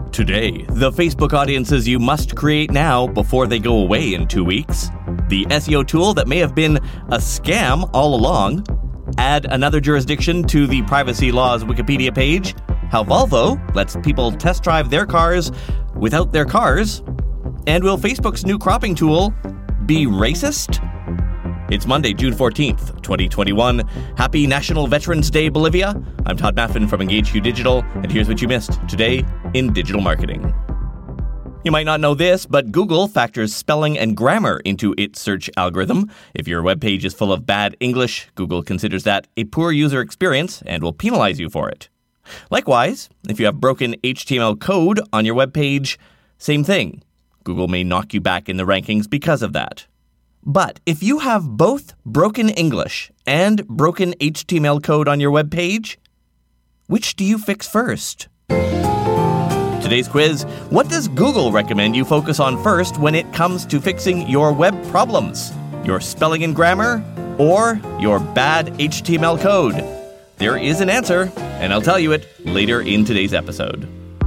Today, the Facebook audiences you must create now before they go away in 2 weeks. The SEO tool that may have been a scam all along. Add another jurisdiction to the Privacy Laws Wikipedia page. How Volvo lets people test drive their cars without their cars. And will Facebook's new cropping tool be racist? It's Monday, June 14th, 2021. Happy National Veterans Day, Bolivia. I'm Todd Maffin from EngageQ Digital, and here's what you missed today in digital marketing. You might not know this, but Google factors spelling and grammar into its search algorithm. If your web page is full of bad English, Google considers that a poor user experience and will penalize you for it. Likewise, if you have broken HTML code on your web page, same thing. Google may knock you back in the rankings because of that. But if you have both broken English and broken HTML code on your web page, which do you fix first? Today's quiz: what does Google recommend you focus on first when it comes to fixing your web problems? Your spelling and grammar or your bad HTML code? There is an answer, and I'll tell you it later in today's episode.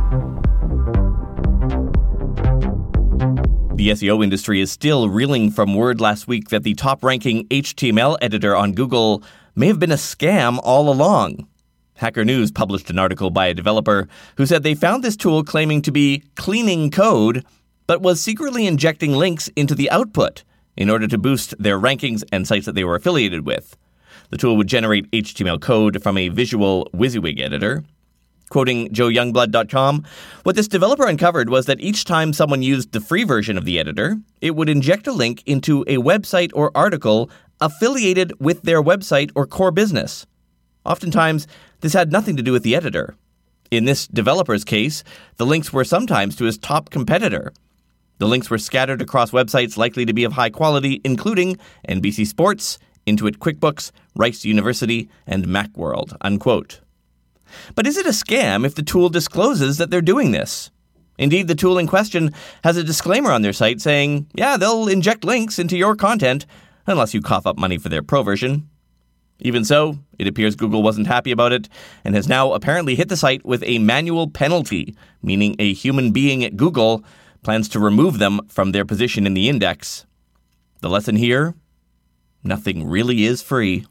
The SEO industry is still reeling from word last week that the top-ranking HTML editor on Google may have been a scam all along. Hacker News published an article by a developer who said they found this tool claiming to be cleaning code, but was secretly injecting links into the output in order to boost their rankings and sites that they were affiliated with. The tool would generate HTML code from a visual WYSIWYG editor. Quoting JoeYoungblood.com, what this developer uncovered was that each time someone used the free version of the editor, it would inject a link into a website or article affiliated with their website or core business. Oftentimes, this had nothing to do with the editor. In this developer's case, the links were sometimes to his top competitor. The links were scattered across websites likely to be of high quality, including NBC Sports, Intuit QuickBooks, Rice University, and Macworld, unquote. But is it a scam if the tool discloses that they're doing this? Indeed, the tool in question has a disclaimer on their site saying, yeah, they'll inject links into your content unless you cough up money for their pro version. Even so, it appears Google wasn't happy about it and has now apparently hit the site with a manual penalty, meaning a human being at Google plans to remove them from their position in the index. The lesson here? Nothing really is free.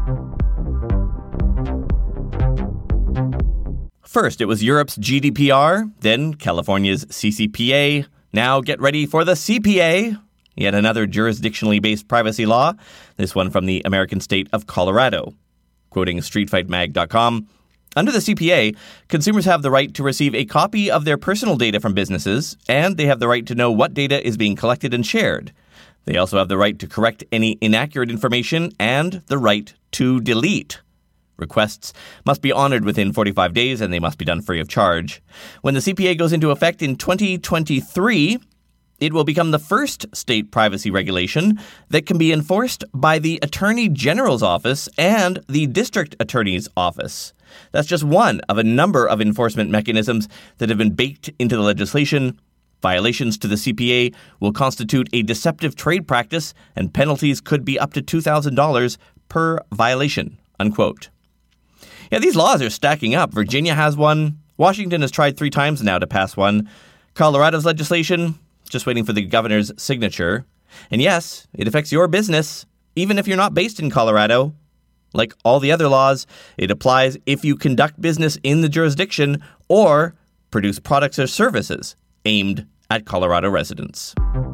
First, it was Europe's GDPR, then California's CCPA. Now get ready for the CPA, yet another jurisdictionally based privacy law, this one from the American state of Colorado. Quoting StreetFightMag.com, under the CPA, consumers have the right to receive a copy of their personal data from businesses, and they have the right to know what data is being collected and shared. They also have the right to correct any inaccurate information and the right to delete. Requests must be honored within 45 days, and they must be done free of charge. When the CPA goes into effect in 2023, it will become the first state privacy regulation that can be enforced by the Attorney General's office and the District Attorney's office. That's just one of a number of enforcement mechanisms that have been baked into the legislation. Violations to the CPA will constitute a deceptive trade practice, and penalties could be up to $2,000 per violation, unquote. Yeah, these laws are stacking up. Virginia has one. Washington has tried 3 times now to pass one. Colorado's legislation, just waiting for the governor's signature. And yes, it affects your business, even if you're not based in Colorado. Like all the other laws, it applies if you conduct business in the jurisdiction or produce products or services aimed at Colorado residents.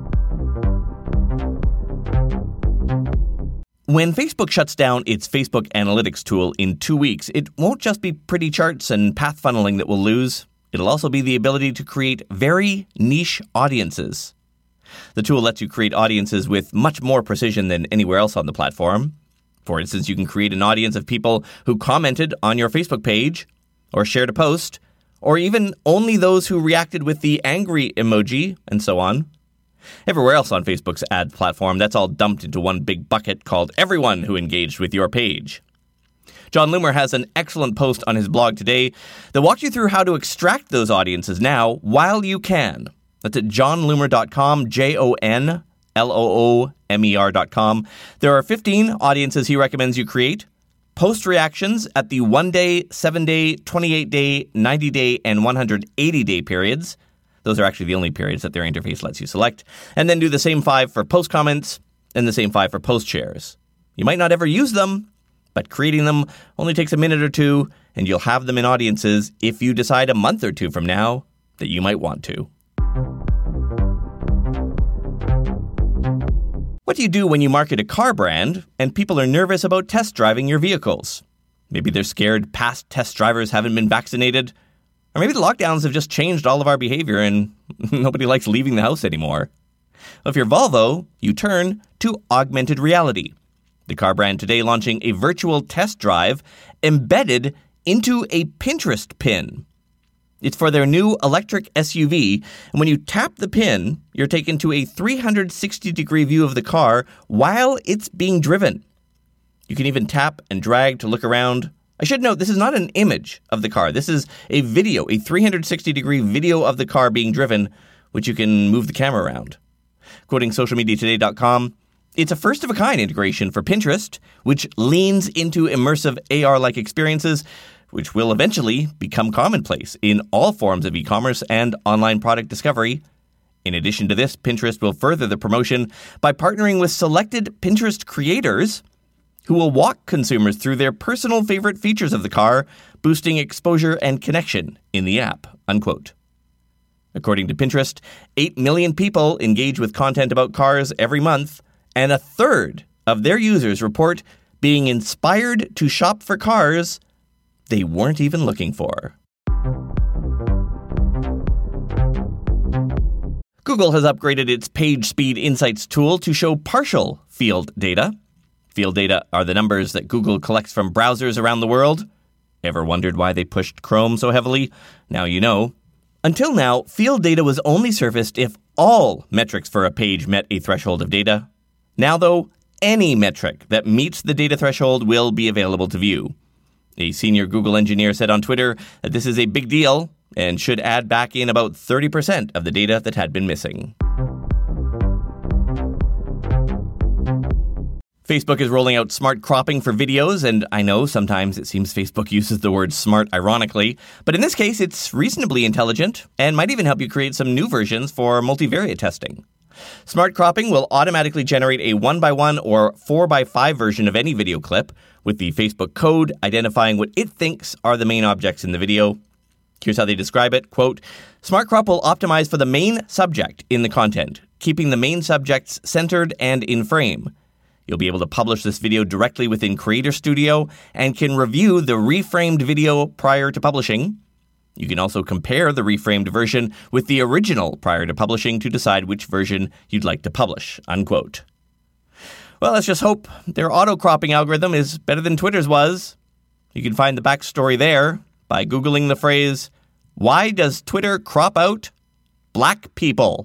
When Facebook shuts down its Facebook Analytics tool in 2 weeks, it won't just be pretty charts and path funneling that we'll lose. It'll also be the ability to create very niche audiences. The tool lets you create audiences with much more precision than anywhere else on the platform. For instance, you can create an audience of people who commented on your Facebook page or shared a post, or even only those who reacted with the angry emoji, and so on. Everywhere else on Facebook's ad platform, that's all dumped into one big bucket called everyone who engaged with your page. Jon Loomer has an excellent post on his blog today that walks you through how to extract those audiences now while you can. That's at jonloomer.com, JONLOOMER.com. There are 15 audiences he recommends you create. post reactions at the 1-day, 7-day, 28-day, 90-day, and 180-day periods. Those are actually the only periods that their interface lets you select. And then do the same 5 for post comments and the same 5 for post shares. You might not ever use them, but creating them only takes a minute or two, and you'll have them in audiences if you decide a month or two from now that you might want to. What do you do when you market a car brand and people are nervous about test driving your vehicles? Maybe they're scared past test drivers haven't been vaccinated. Or maybe the lockdowns have just changed all of our behavior and nobody likes leaving the house anymore. Well, if you're Volvo, you turn to augmented reality. The car brand today launching a virtual test drive embedded into a Pinterest pin. It's for their new electric SUV, and when you tap the pin, you're taken to a 360-degree view of the car while it's being driven. You can even tap and drag to look around. I should note, this is not an image of the car. This is a video, a 360-degree video of the car being driven, which you can move the camera around. Quoting socialmediatoday.com, it's a first-of-a-kind integration for Pinterest, which leans into immersive AR-like experiences, which will eventually become commonplace in all forms of e-commerce and online product discovery. In addition to this, Pinterest will further the promotion by partnering with selected Pinterest creators who will walk consumers through their personal favorite features of the car, boosting exposure and connection in the app, unquote. According to Pinterest, 8 million people engage with content about cars every month, and a third of their users report being inspired to shop for cars they weren't even looking for. Google has upgraded its PageSpeed Insights tool to show partial field data. Field data are the numbers that Google collects from browsers around the world. Ever wondered why they pushed Chrome so heavily? Now you know. Until now, field data was only surfaced if all metrics for a page met a threshold of data. Now, though, any metric that meets the data threshold will be available to view. A senior Google engineer said on Twitter that this is a big deal and should add back in about 30% of the data that had been missing. Facebook is rolling out smart cropping for videos, and I know sometimes it seems Facebook uses the word smart ironically, but in this case it's reasonably intelligent and might even help you create some new versions for multivariate testing. Smart cropping will automatically generate a 1x1 or 4x5 version of any video clip, with the Facebook code identifying what it thinks are the main objects in the video. Here's how they describe it. Quote, Smart Crop will optimize for the main subject in the content, keeping the main subjects centered and in frame. You'll be able to publish this video directly within Creator Studio and can review the reframed video prior to publishing. You can also compare the reframed version with the original prior to publishing to decide which version you'd like to publish, unquote. Well, let's just hope their auto-cropping algorithm is better than Twitter's was. You can find the backstory there by Googling the phrase, "Why does Twitter crop out black people?"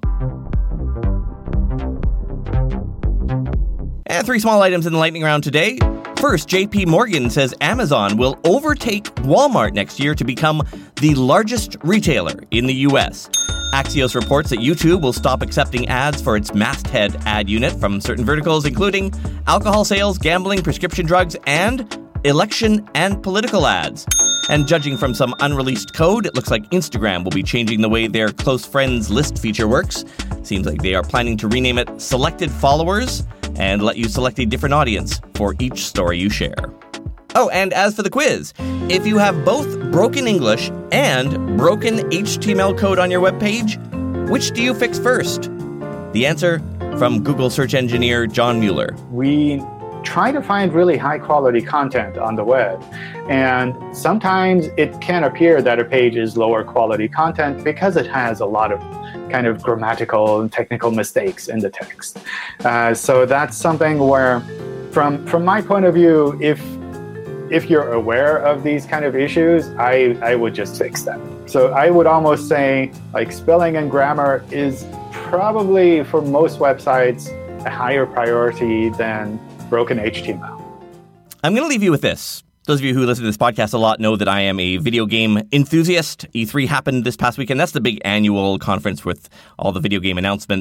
And 3 small items in the lightning round today. First, JP Morgan says Amazon will overtake Walmart next year to become the largest retailer in the U.S. Axios reports that YouTube will stop accepting ads for its masthead ad unit from certain verticals, including alcohol sales, gambling, prescription drugs, and election and political ads. And judging from some unreleased code, it looks like Instagram will be changing the way their close friends list feature works. Seems like they are planning to rename it Selected Followers and let you select a different audience for each story you share. Oh, and as for the quiz, if you have both broken English and broken HTML code on your webpage, which do you fix first? The answer from Google search engineer John Mueller. We try to find really high quality content on the web. And sometimes it can appear that a page is lower quality content because it has a lot of kind of grammatical and technical mistakes in the text. So that's something where, from my point of view, if you're aware of these kind of issues, I would just fix them. So I would almost say, like, spelling and grammar is probably, for most websites, a higher priority than broken HTML. I'm going to leave you with this. Those of you who listen to this podcast a lot know that I am a video game enthusiast. E3 happened this past weekend. That's the big annual conference with all the video game announcements.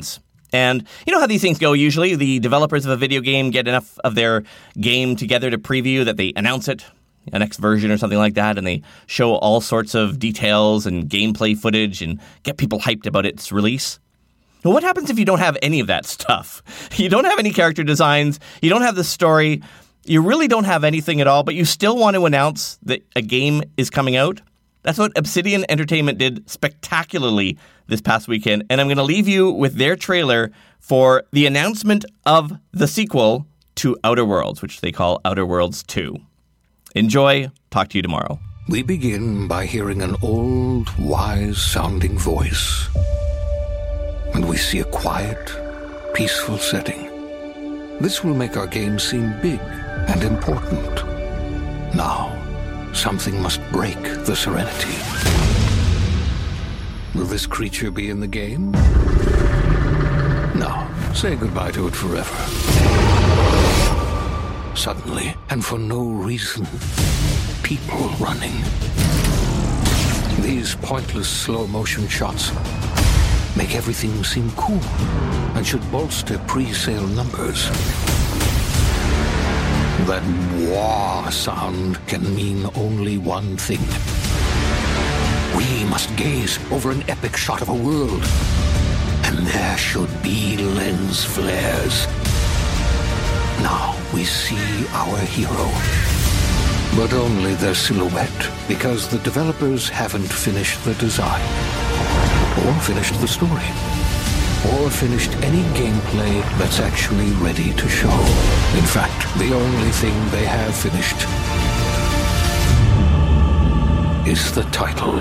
And you know how these things go usually? The developers of a video game get enough of their game together to preview that they announce it, a next version or something like that, and they show all sorts of details and gameplay footage and get people hyped about its release. Well, what happens if you don't have any of that stuff? You don't have any character designs, you don't have the story, you really don't have anything at all, but you still want to announce that a game is coming out? That's what Obsidian Entertainment did spectacularly this past weekend, and I'm going to leave you with their trailer for the announcement of the sequel to Outer Worlds, which they call Outer Worlds 2. Enjoy. Talk to you tomorrow. We begin by hearing an old, wise-sounding voice. And we see a quiet, peaceful setting. This will make our game seem big and important. Now, something must break the serenity. Will this creature be in the game? No. Say goodbye to it forever. Suddenly, and for no reason, people running. These pointless slow-motion shots make everything seem cool and should bolster pre-sale numbers. That wah sound can mean only one thing. We must gaze over an epic shot of a world, and there should be lens flares. Now we see our hero, but only their silhouette, because the developers haven't finished the design, or finished the story, or finished any gameplay that's actually ready to show. In fact, the only thing they have finished is the title.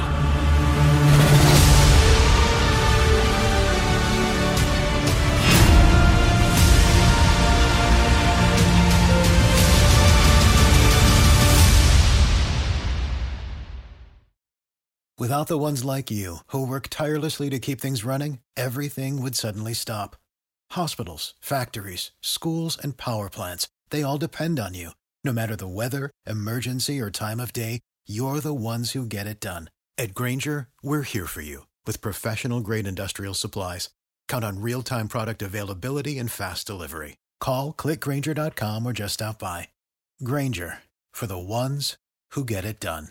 Without the ones like you, who work tirelessly to keep things running, everything would suddenly stop. Hospitals, factories, schools, and power plants, they all depend on you. No matter the weather, emergency, or time of day, you're the ones who get it done. At Grainger, we're here for you with professional-grade industrial supplies. Count on real-time product availability and fast delivery. Call, clickgrainger.com, or just stop by. Grainger, for the ones who get it done.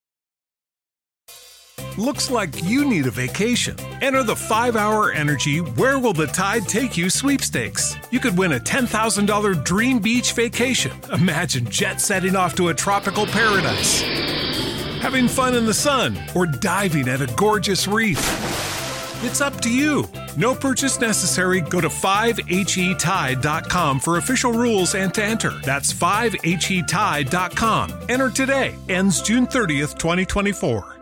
Looks like you need a vacation. Enter the 5-Hour Energy Where Will the Tide Take You sweepstakes. You could win a $10,000 dream beach vacation. Imagine jet setting off to a tropical paradise, having fun in the sun, or diving at a gorgeous reef. It's up to you. No purchase necessary. Go to 5HETide.com for official rules and to enter. That's 5HETide.com. Enter today. Ends June 30th, 2024.